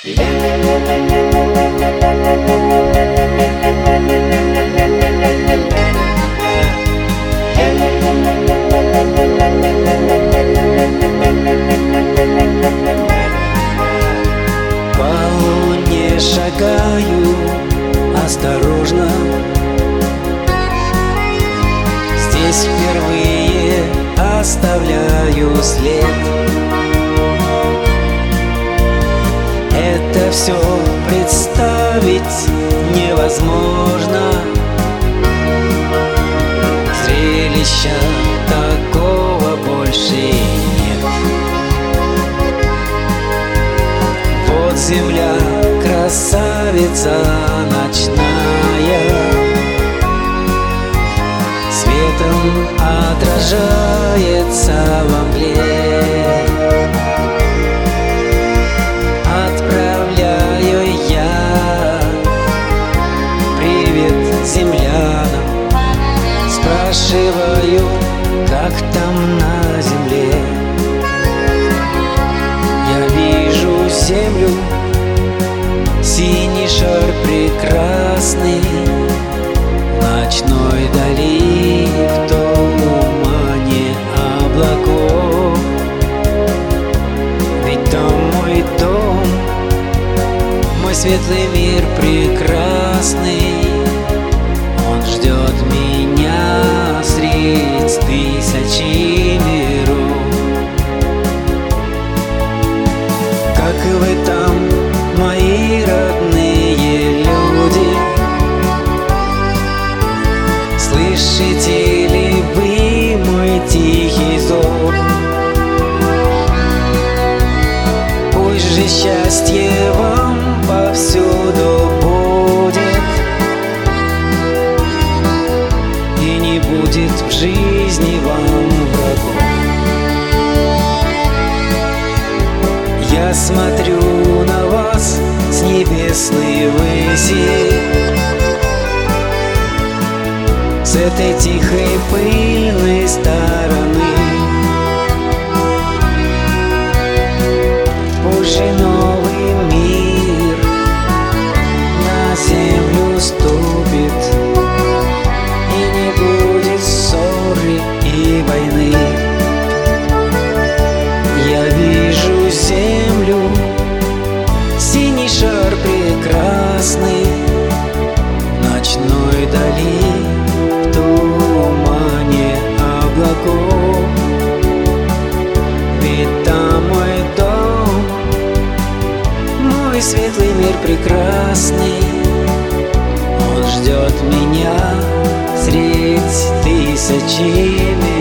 По луне шагаю осторожно, здесь впервые оставляю след. Это все представить невозможно. Зрелища такого больше нет. Вот земля, красавица ночная, светом отражается во мгле. Отправляю я привет землянам, спрашиваю, как там на земле. Я вижу землю, синий шар прекрасный, в ночной дали, в тумане облаков. Ведь там мой дом, мой светлый мир прекрасный. Он ждет меня средь тысячи миров. Как и вы там, мои родные люди, слышите ли вы мой тихий зов? Пусть же счастье вам повсюду будет, и не будет в жизни вам врагов. Я смотрю на вас с небесной выси, с этой тихой пыльной стороны. Пусть же новый мир на землю ступит, и не будет ссоры и войны. Я вижу землю, синий шар прекрасный, в ночной дали, в тумане облаков. Ведь там мой дом, мой светлый мир прекрасный. Он ждет меня средь тысячи миров.